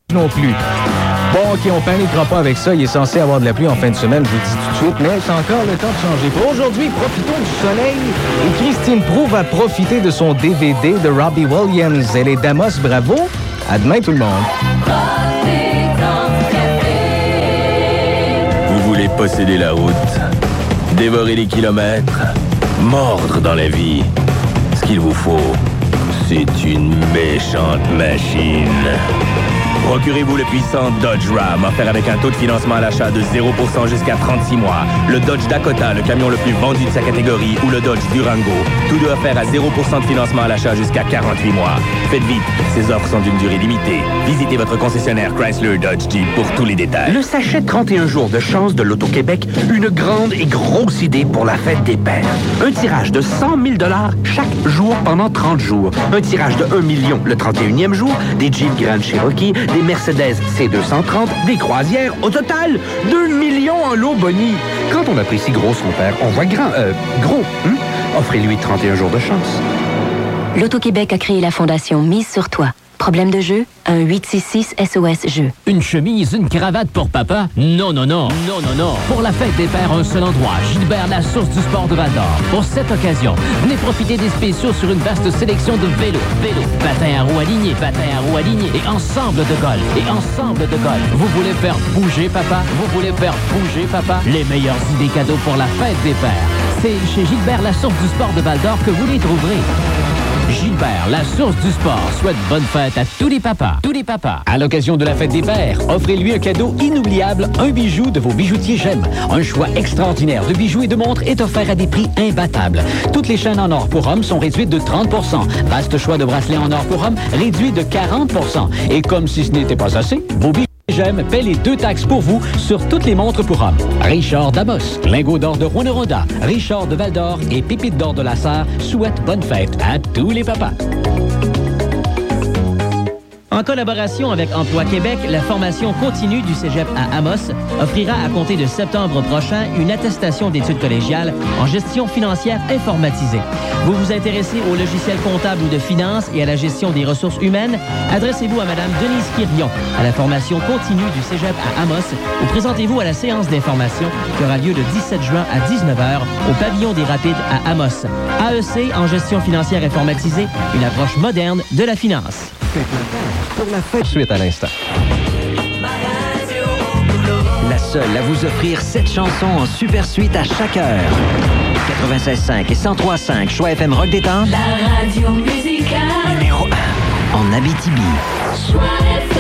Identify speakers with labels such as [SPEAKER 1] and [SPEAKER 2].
[SPEAKER 1] non plus. Bon, OK, on paniquera pas avec ça. Il est censé avoir de la pluie en fin de semaine, je vous le dis tout de suite, mais c'est encore le temps de changer. Pour aujourd'hui, profitons du soleil. Et Christine Proulx va profiter de son DVD de Robbie Williams. Elle est d'Amos, bravo. À demain, tout le monde.
[SPEAKER 2] Vous voulez posséder la route, dévorer les kilomètres, mordre dans la vie. Ce qu'il vous faut, c'est une méchante machine. Procurez-vous le puissant Dodge Ram, offert avec un taux de financement à l'achat de 0% jusqu'à 36 mois. Le Dodge Dakota, le camion le plus vendu de sa catégorie, ou le Dodge Durango. Tous deux offerts à 0% de financement à l'achat jusqu'à 48 mois. Faites vite, ces offres sont d'une durée limitée. Visitez votre concessionnaire Chrysler Dodge Jeep pour tous les détails.
[SPEAKER 3] Le sachet 31 jours de chance de l'Auto-Québec, une grande et grosse idée pour la fête des pères. Un tirage de 100 000 $ chaque jour pendant 30 jours. Un tirage de 1 million le 31e jour, des Jeep Grand Cherokee, des Mercedes C230, des croisières. Au total, 2 millions en lot boni. Quand on apprécie gros son père, on voit grand. Gros. Offrez-lui 31 jours de chance.
[SPEAKER 4] L'Auto-Québec a créé la fondation Mise sur toi. Problème de jeu? Un 866 SOS Jeu.
[SPEAKER 5] Une chemise, une cravate pour papa? Non, non, non. Non, non, non. Pour la fête des pères, un seul endroit. Gilbert, la source du sport de Val-d'Or. Pour cette occasion, venez profiter des spéciaux sur une vaste sélection de vélos, patins à roues alignées, et ensemble de golf. Vous voulez faire bouger papa? Les meilleures idées cadeaux pour la fête des pères. C'est chez Gilbert, la source du sport de Val-d'Or que vous les trouverez. Gilbert, la source du sport, souhaite bonne fête à tous les papas. À l'occasion de la fête des pères, offrez-lui un cadeau inoubliable, un bijou de vos bijoutiers J'aime. Un choix extraordinaire de bijoux et de montres est offert à des prix imbattables. Toutes les chaînes en or pour hommes sont réduites de 30 %. Vaste choix de bracelets en or pour hommes réduit de 40 %. Et comme si ce n'était pas assez, vos bijoux J'aime paie les 2 taxes pour vous sur toutes les montres pour hommes. Richard d'Amos, lingots d'or de Rwanda, Richard de Val-d'Or et Pépite d'or de la Sarre souhaitent bonne fête à tous les papas.
[SPEAKER 6] En collaboration avec Emploi Québec, la formation continue du Cégep à Amos offrira à compter de septembre prochain une attestation d'études collégiales en gestion financière informatisée. Vous vous intéressez aux logiciels comptables ou de finances et à la gestion des ressources humaines? Adressez-vous à Mme Denise Quirion à la formation continue du Cégep à Amos ou présentez-vous à la séance d'information qui aura lieu le 17 juin à 19h au Pavillon des Rapides à Amos. AEC en gestion financière informatisée, une approche moderne de la finance.
[SPEAKER 1] Pour la fête suite à l'instant.
[SPEAKER 7] La seule à vous offrir 7 chansons en super suite à chaque heure. 96.5 et 103.5 Choix FM Rock Détente.
[SPEAKER 8] La radio musicale.
[SPEAKER 7] Numéro 1 en Abitibi.
[SPEAKER 8] Choix FM.